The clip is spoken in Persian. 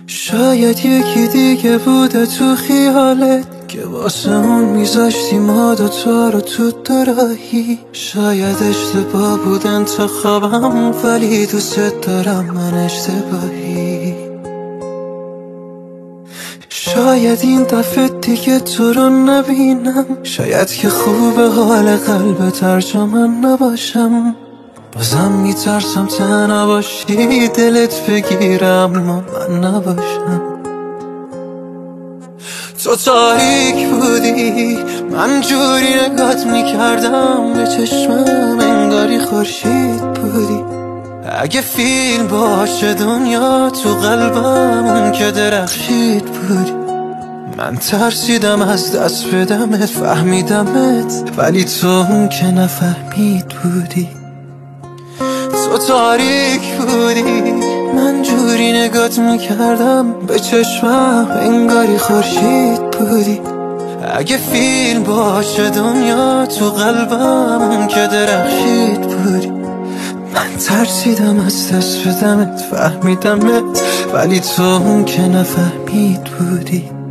شاید یکی دیگه بوده تو خیالت که واسه اون میذاشتی ما دوتا رو تو دوراهی. شاید اشتباه بود انتخابم، ولی دوست دارم من اشتباهی. شاید این دفعه دیگه تو رو نبینم، شاید که خوب حال قلبت هرجا من نباشم. بازم میترسم تنها باشی، دلت بگیرم اما من نباشم. تو تاریک بودی، من جوری نگات میکردم به چشمم انگاری خورشید بودی. اگه فیلم باشه دنیا تو قلبم اون که درخشید بودی. من ترسیدم از دست بدمت، فهمیدمت ولی تو اون که نفهمید بودی. تو تاریک بودی، من جوری نگات میکردم به چشمم انگاری خورشید بودی. اگه فیلم باشه دنیا تو قلبم اون که درخشید بودی. من ترسیدم از دست بدمت، فهمیدمت ولی تو اون که نفهمید بودی.